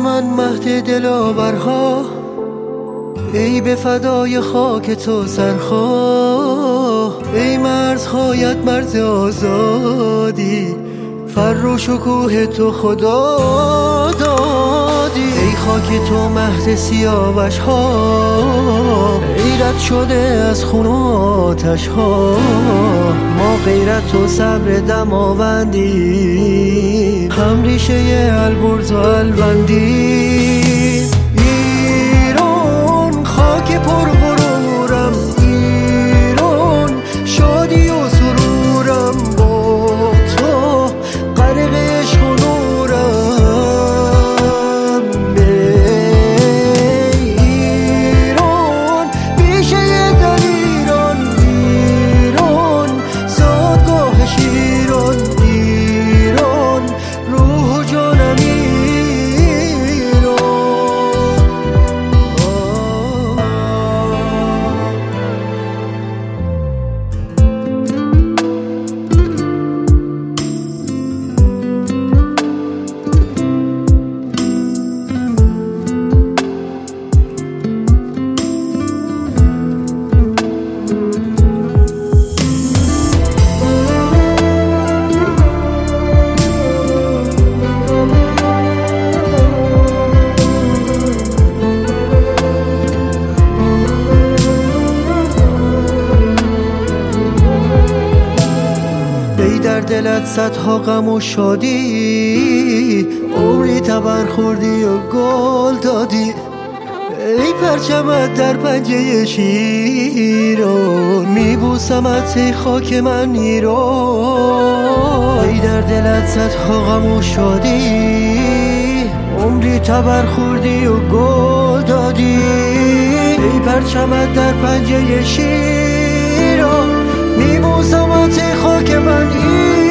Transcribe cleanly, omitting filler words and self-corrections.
من مهد دلاورها، ای به فدای خاک تو سرخواه. ای مرزهایت مرز آزادی، فر و شکوه تو خدا دادی. ای خاک تو مهد سیاوش ها، ای رد شده از خون و آتش ها. ما غیرت و صبر دماوندی، هم ریشه البرز و الوندی. ایران خاک پر غرورم، ایران شادی و سرورم. با تو غرق عشق و نورم. ایران بیشه دلیران، ایران زادگاه شیران. ایران روح و جانم در دلت صدها غم و شادی، عمری تبر خوردی و گل دادی. ای پرچمت در پنجه شیران، میبوسمت ای خاک من ایران. ای در دلت صدها غم و شادی، عمری تبر خوردی و گل دادی. ای پرچمت در پنجه شیران، میبوسمت ای خاک من ایران.